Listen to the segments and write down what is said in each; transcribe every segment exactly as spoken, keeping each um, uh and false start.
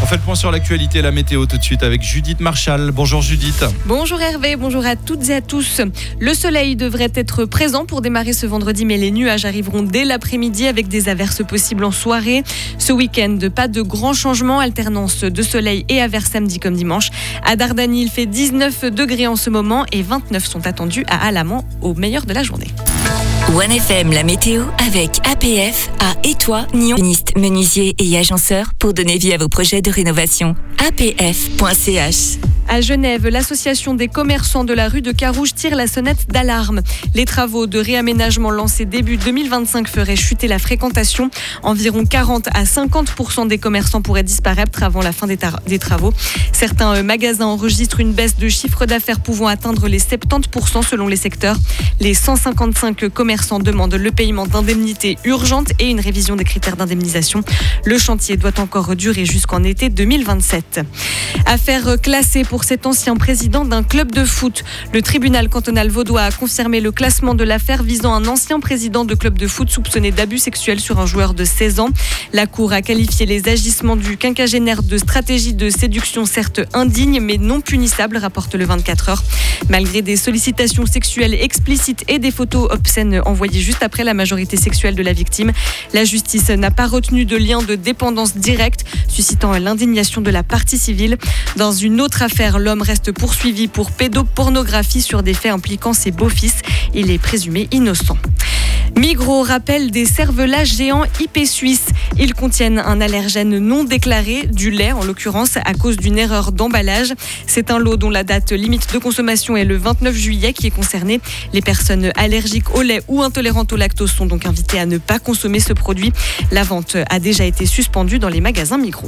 On fait le point sur l'actualité et la météo tout de suite avec Judith Marchal. Bonjour Judith. Bonjour Hervé, bonjour à toutes et à tous. Le soleil devrait être présent pour démarrer ce vendredi, mais les nuages arriveront dès l'après-midi avec des averses possibles en soirée. Ce week-end, pas de grands changements, alternance de soleil et averses samedi comme dimanche. À Dardani, il fait dix-neuf degrés en ce moment et vingt-neuf sont attendus à Alamand au meilleur de la journée. One F M, la météo avec A P F à Étoile, Nyon, menuisier et agenceur pour donner vie à vos projets de rénovation. A P F point C H. À Genève, l'association des commerçants de la rue de Carouge tire la sonnette d'alarme. Les travaux de réaménagement lancés début deux mille vingt-cinq feraient chuter la fréquentation. Environ quarante à cinquante pour cent des commerçants pourraient disparaître avant la fin des, tar- des travaux. Certains magasins enregistrent une baisse de chiffre d'affaires pouvant atteindre les soixante-dix pour cent selon les secteurs. Les cent cinquante-cinq commerçants demandent le paiement d'indemnités urgentes et une révision des critères d'indemnisation. Le chantier doit encore durer jusqu'en été deux mille vingt-sept. Affaire classée pour cet ancien président d'un club de foot. Le tribunal cantonal vaudois a confirmé le classement de l'affaire visant un ancien président de club de foot soupçonné d'abus sexuels sur un joueur de seize ans. La Cour a qualifié les agissements du quinquagénaire de stratégie de séduction certes indigne mais non punissable, rapporte le vingt-quatre heures. Malgré des sollicitations sexuelles explicites et des photos obscènes envoyées juste après la majorité sexuelle de la victime, la justice n'a pas retenu de lien de dépendance directe, suscitant l'indignation de la partie civile. Dans une autre affaire, l'homme reste poursuivi pour pédopornographie sur des faits impliquant ses beaux-fils. Il est présumé innocent. Migros rappelle des cervelages géants I P suisses. Ils contiennent un allergène non déclaré, du lait en l'occurrence, à cause d'une erreur d'emballage. C'est un lot dont la date limite de consommation est le vingt-neuf juillet qui est concerné. Les personnes allergiques au lait ou intolérantes au lactose sont donc invitées à ne pas consommer ce produit. La vente a déjà été suspendue dans les magasins Migros.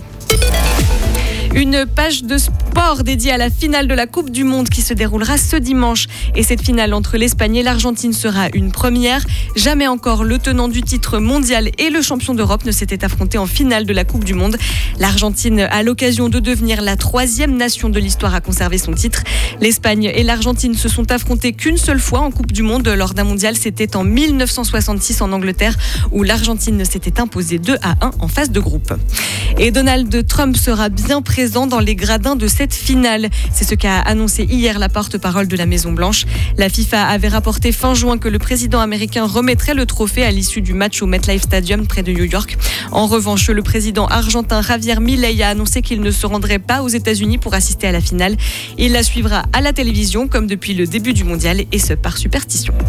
Une page de sport dédiée à la finale de la Coupe du Monde qui se déroulera ce dimanche. Et cette finale entre l'Espagne et l'Argentine sera une première. Jamais encore le tenant du titre mondial et le champion d'Europe ne s'étaient affrontés en finale de la Coupe du Monde. L'Argentine a l'occasion de devenir la troisième nation de l'histoire à conserver son titre. L'Espagne et l'Argentine se sont affrontés qu'une seule fois en Coupe du Monde lors d'un mondial. C'était en mille neuf cent soixante-six en Angleterre où l'Argentine s'était imposée deux à un en phase de groupe. Et Donald Trump sera bien présent dans les gradins de cette finale. C'est ce qu'a annoncé hier la porte-parole de la Maison-Blanche. La FIFA avait rapporté fin juin que le président américain remettrait le trophée à l'issue du match au MetLife Stadium près de New York. En revanche, le président argentin Javier Milei a annoncé qu'il ne se rendrait pas aux États-Unis pour assister à la finale. Il la suivra à la télévision comme depuis le début du mondial et ce par superstition.